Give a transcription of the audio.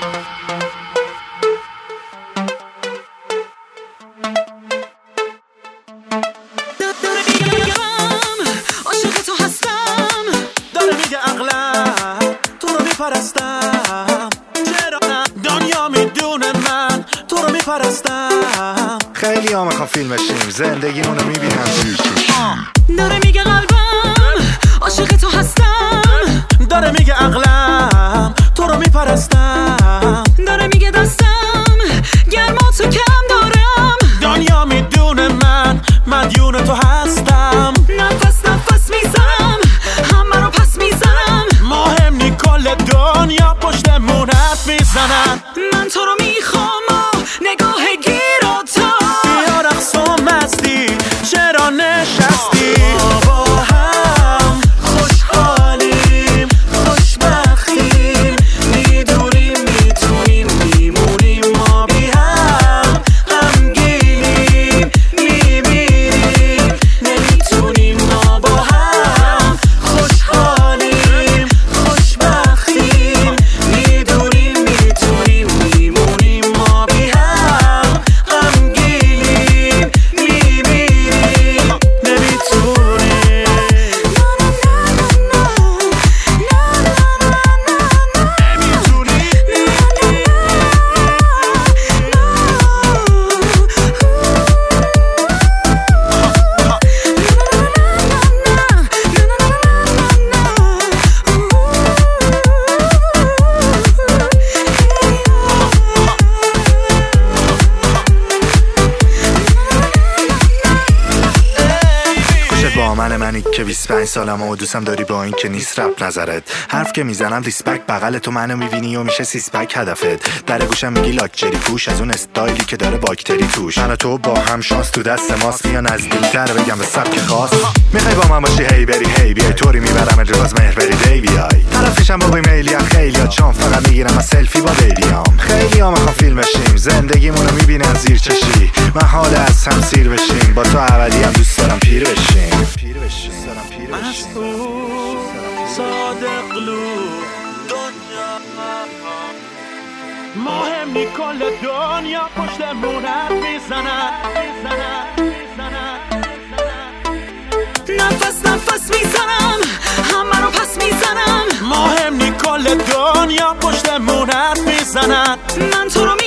خیلی ها میخوام فیلم بشیم، زندگیمونو میبینم زیر چشم. داره میگه قلبم عاشق تو هستم، داره میگه عقلم تو رو میپرستم، داره میگه دستم گرما تو کم دارم، دنیا میدونه من مدیون تو هستم. نفس نفس میزنم همه رو پس میزنم، مهم نی کل دنیا پشتمون حرف میزنن. من تو رو میخوام و نگاه گیراتم. بیا رقص و مستی چرا نشستی؟ با هم خوشحالیم خوشبختیم، میدونیم میتونیم میمونیم ما بی هم، غمگینیم میمیریم نمیتونیم ما با هم. خوشحالیم خوشبختیم، میدونیم میتونیم میمونیم ما بی هم، غمگینیم میمیریم نمیتونیم. با منی که 25 سالم و دوستم داری با این که نیست رپ نظرت. حرف که میزنم دیسپک بغل تو منو میبینی و میشه سیسپک هدفت. در گوشم میگی لاکچری پوش از اون استایلی که داره باکتری توش. من و تو با هم شانس تو دست ماست، بیا نزدیکتر بگم به سبک خاص. میخوای با من باشی هی بری هی بیای، طوری میبرم اجراز مهر بری دی بیای. طرفشم با بیمیلی هم خیلی ها چون فقط میگیرم از سلفی با بیبیام. خیلی ها میخوام فیلم بشیم، زندگیمونو میبینن زیر چشی. من حال از هم سیر بشیم، با تو ابدی هم دوست دارم پیر بشیم. من از تو صادق لوب دنیا، مهم نی کل دنیا پشتمون حرف میزنن. نفس نفس میزنم همه رو پس میزنم، مهم نی کل دنیا پشتمون حرف میزنن. من تو رو